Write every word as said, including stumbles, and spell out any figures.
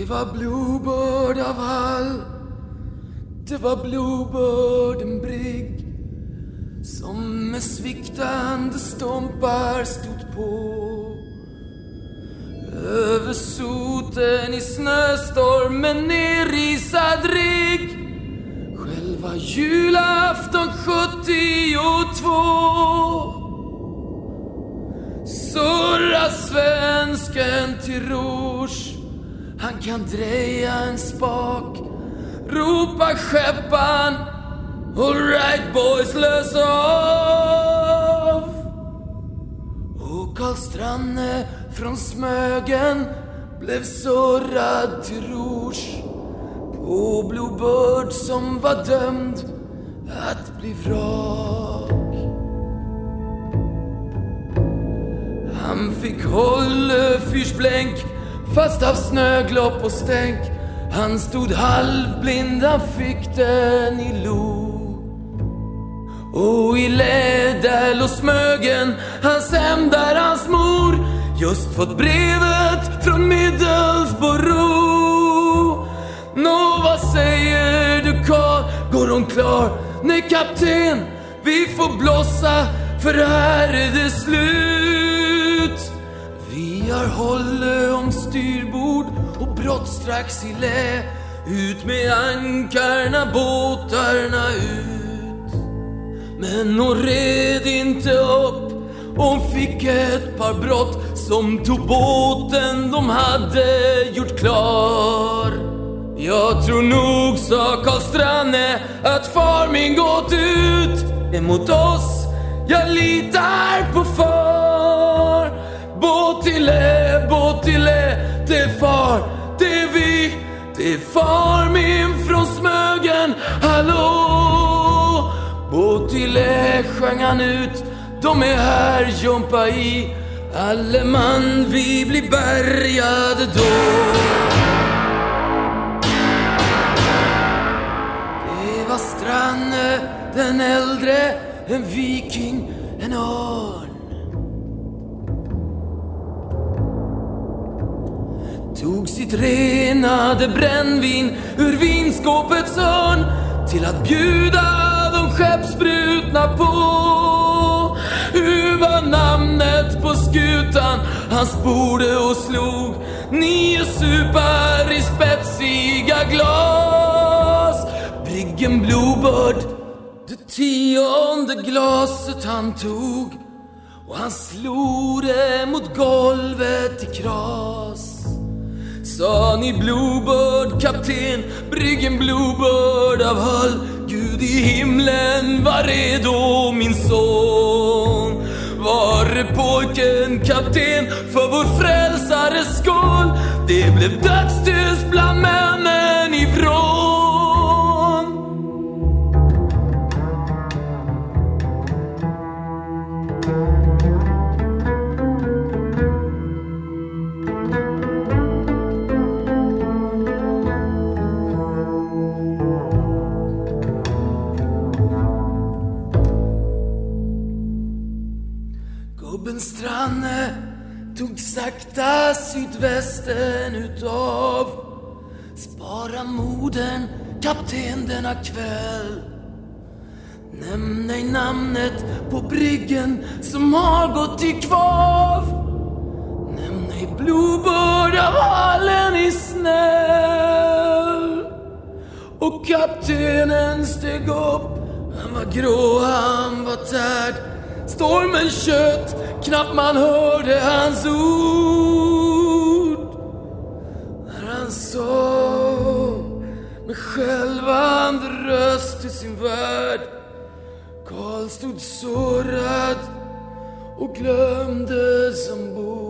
var Bluebird av Hall. Det var Bluebirden Brigg som med sviktande stompar stod på. Över soten i snöstormen nerrisad rigg. Själva julafton sjuttiotvå. Surra svensken till rouge. Han kan dreja en spak. Ropa skeppan. All right boys, lös av. Och Karl Stranne från Smögen blev surrad till rouge på Bluebird som var dömd att bli vrak. Han fick hålla fyrsblänk fast av snöglopp och stänk. Han stod halvblind, han fick den i lo. Och i Lädel och Smögen, hans hem där hans mor just fått brevet från Middlesbrough. Nå, vad säger du Karl? Går hon klar? Nej kapten, vi får blossa för här är det slut. Vi har hållit om styrbord och brott strax i lä. Ut med ankarna, båtarna ut. Men hon red inte upp. Hon fick ett par brott som tog båten de hade gjort klar. Jag tror nog, sa Karl Stranne, att far min gått ut emot oss. Jag litar på far. Båtile, båtile, det är far, det är vi. Det är far min från Smögen, hallå. Båtile, sjöng han ut, de är här, jumpa i. Alle man, vi blir bärgade då. Det var Stranne, den äldre, en viking, en örn. Tog sitt renade brännvin ur vinskåpets hörn till att bjuda de skeppsbrutna på. Hur var namnet på skutan? Han sporde och slog nio supar i spetsiga glas. Briggen Bluebird, det tionde glaset han tog, och han slog det mot golvet i kras. Sa ni Bluebird, kapten, briggen Bluebird av Hull. Gud i himlen, var redo min son. Var det pojken, kapten, för vår frälsares skål. Det blev dödstyst bland männen i vrån. Stranne tog sakta sydvästen utav. Spara moden, kapten, denna kväll. Nämn ej namnet på bryggen som har gått i kvav. Nämn ej Bluebird av hallen i snäll. Och kaptenen steg upp. Han var grå, han var tärd. Stormen kött, knappt man hörde hans ord. När han sa med skälvande röst till sin värld. Karl stod sårad och glömdes ombord.